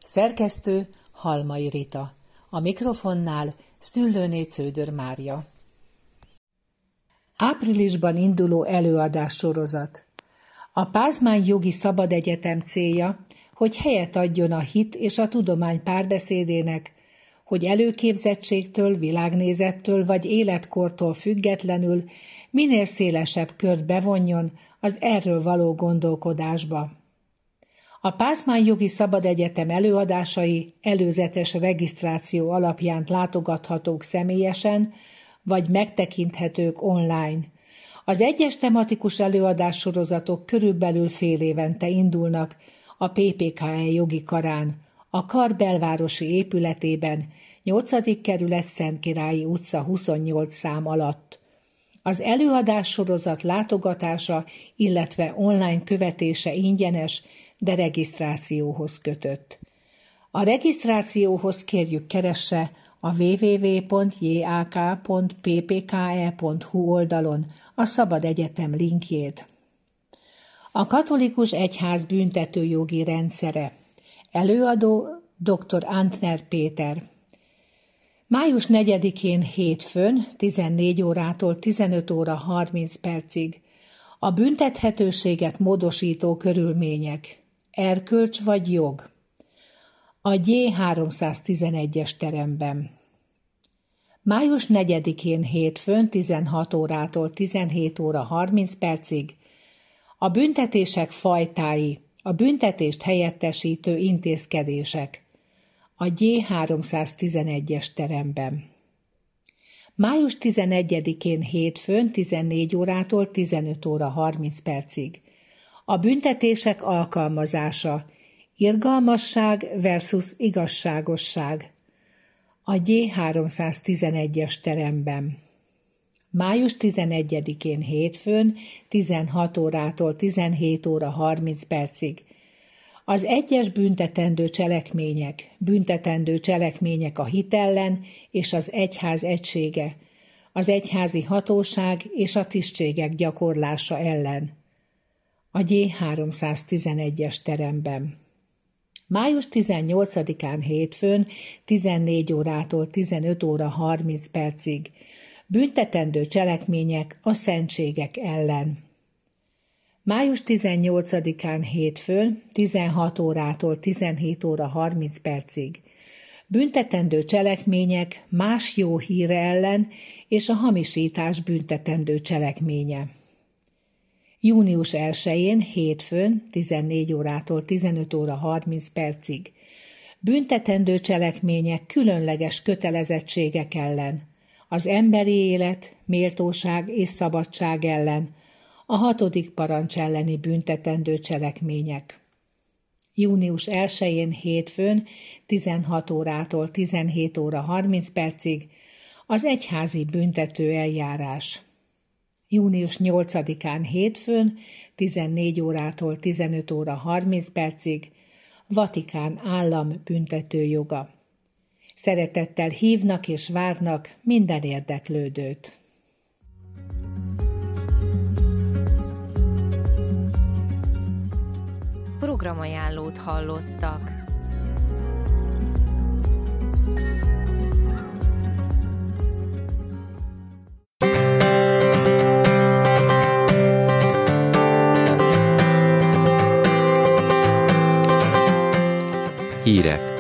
Szerkesztő Halmai Rita. A mikrofonnál Szüllőné Cződör Mária. Áprilisban induló előadássorozat. A Pázmány Jogi Szabad Egyetem célja, hogy helyet adjon a hit és a tudomány párbeszédének, hogy előképzettségtől, világnézettől vagy életkortól függetlenül minél szélesebb kört bevonjon az erről való gondolkodásba. A Pázmány Jogi Szabad Egyetem előadásai előzetes regisztráció alapján látogathatók személyesen, vagy megtekinthetők online. Az egyes tematikus előadássorozatok körülbelül fél évente indulnak a PPKE jogi karán, a kar belvárosi épületében, 8. kerület Szentkirályi utca 28 szám alatt. Az előadássorozat látogatása, illetve online követése ingyenes, de regisztrációhoz kötött. A regisztrációhoz kérjük keresse a www.jak.ppke.hu oldalon a Szabad Egyetem linkjét. A katolikus egyház büntetőjogi rendszere. Előadó dr. Antner Péter. Május 4-én hétfőn 14 órától 15 óra 30 percig a büntethetőséget módosító körülmények. Erkölcs vagy jog? A G311-es teremben. Május 4-én hétfőn 16 órától 17 óra 30 percig a büntetések fajtái, a büntetést helyettesítő intézkedések. A G311-es teremben. Május 11-én hétfőn 14 órától 15 óra 30 percig a büntetések alkalmazása, irgalmasság versus igazságosság. A G311-es teremben. Május 11-én hétfőn 16 órától 17 óra 30 percig az egyes büntetendő cselekmények a hit ellen és az egyház egysége, az egyházi hatóság és a tisztségek gyakorlása ellen. A G311-es teremben. Május 18-án hétfőn 14 órától 15 óra 30 percig büntetendő cselekmények a szentségek ellen. Május 18-án hétfőn 16 órától 17 óra 30 percig büntetendő cselekmények más jó híre ellen és a hamisítás büntetendő cselekménye. Június 1-én hétfőn 14 órától 15 óra 30 percig büntetendő cselekmények különleges kötelezettségek ellen, az emberi élet, méltóság és szabadság ellen, a 6. parancs elleni büntetendő cselekmények. Június 1-én hétfőn 16 órától 17 óra 30 percig az egyházi büntető eljárás. Június 8-án hétfőn 14 órától 15 óra 30 percig Vatikán állam büntetőjoga. Szeretettel hívnak és várnak minden érdeklődőt. Programajánlót hallottak. Hírek.